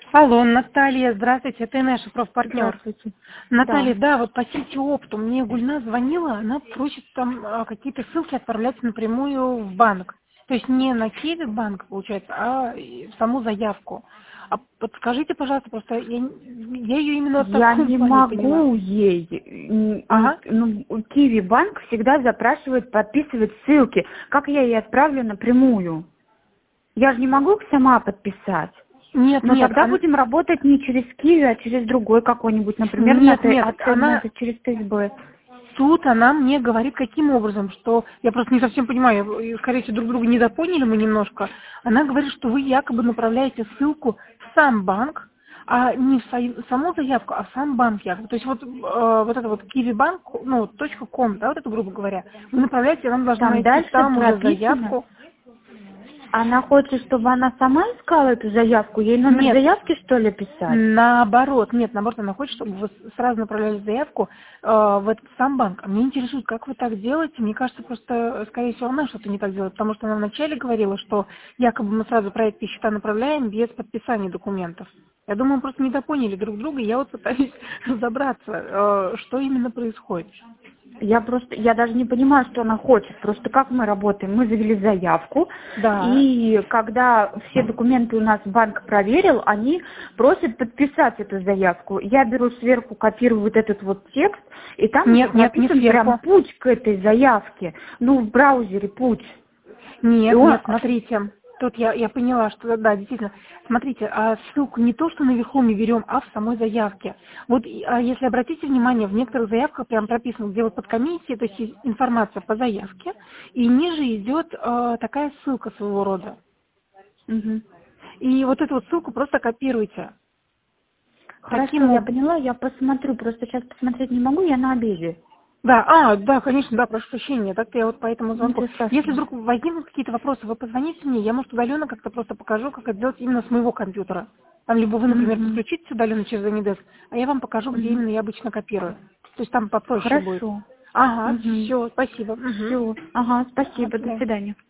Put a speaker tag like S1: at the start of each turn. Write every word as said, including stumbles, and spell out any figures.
S1: Алло, Наталья, здравствуйте, это Инесса, профпартнер.
S2: Здравствуйте.
S1: Наталья,
S2: Да.
S1: да, вот по сети Оптом мне Гульназ звонила, она просит там а, какие-то ссылки отправлять напрямую в банк. То есть не на Киви банк, получается, а в саму заявку. А подскажите, пожалуйста, просто я, я ее именно в
S2: Я
S1: таком
S2: не
S1: плане поняла.
S2: могу ей. н- н-
S1: Ага.
S2: Ну, Киви банк всегда запрашивает подписывать ссылки. Как я ей отправлю напрямую? Я же не могу сама подписать.
S1: Нет,
S2: Но
S1: нет,
S2: тогда
S1: она...
S2: будем работать не через Киви, а через другой какой-нибудь. Например, на
S1: нет,
S2: Т-
S1: нет,
S2: а цена
S1: она...
S2: это через Т С Б.
S1: Тут она мне говорит, каким образом, что я просто не совсем понимаю, я- скорее всего, друг друга недопоняли мы немножко. Она говорит, что вы якобы направляете ссылку в сам банк, а не в сай- саму заявку, а в сам банк якобы. То есть вот, э, вот это вот киви-банк, ну, вот .com, да, вот это, грубо говоря, вы направляете, нам должна
S2: Там
S1: найти
S2: дальше
S1: там уже
S2: прописано.
S1: заявку.
S2: Она хочет, чтобы она сама искала эту заявку? Ей номер
S1: Нет,
S2: заявки, что ли, писать?
S1: наоборот, нет, наоборот, она хочет, чтобы вы сразу направляли заявку э, в этот сам банк. А мне интересует, как вы так делаете? Мне кажется, просто, э, скорее всего, она что-то не так делает, потому что она вначале говорила, что якобы мы сразу проект и счета направляем без подписания документов. Я думаю, мы просто недопоняли друг друга, и я вот пытаюсь разобраться, э, что именно происходит.
S2: Я просто, я даже не понимаю, что она хочет. Просто как мы работаем? Мы завели заявку,
S1: Да.
S2: и когда все документы у нас банк проверил, они просят подписать эту заявку. Я беру сверху, копирую вот этот вот текст, и там уже
S1: Нет, нет, не
S2: прописан прям
S1: сверху.
S2: путь к этой заявке. Ну, в браузере путь. И
S1: Нет,
S2: он,
S1: нет, смотрите. Тут я, я поняла, что да, действительно. Смотрите, а ссылку не то, что наверху мы берем, а в самой заявке. Вот и, а если обратите внимание, в некоторых заявках прям прописано, где вот под комиссией, то есть информация по заявке, и ниже идет э, такая ссылка своего рода.
S2: Мгм.
S1: И вот эту вот ссылку просто копируйте.
S2: Хорошо,
S1: Таким
S2: я
S1: образом.
S2: поняла, я посмотрю. Просто сейчас посмотреть не могу, я на обеде.
S1: Да, а, да, конечно, да, прошу прощения, так-то я вот по этому звонку.
S2: Ничего
S1: Если
S2: страшного.
S1: вдруг возникнут какие-то вопросы, вы позвоните мне, я, может, удаленно как-то просто покажу, как это сделать именно с моего компьютера. Там либо вы, например,
S2: Мгм.
S1: подключитесь удаленно через Anydesk, а я вам покажу, где
S2: Мгм.
S1: именно я обычно копирую. То есть там попроще будет.
S2: Хорошо.
S1: Ага,
S2: Угу.
S1: все, спасибо. Мгм.
S2: Все. Ага,
S1: Ага, до
S2: спасибо. До
S1: свидания.
S2: свидания.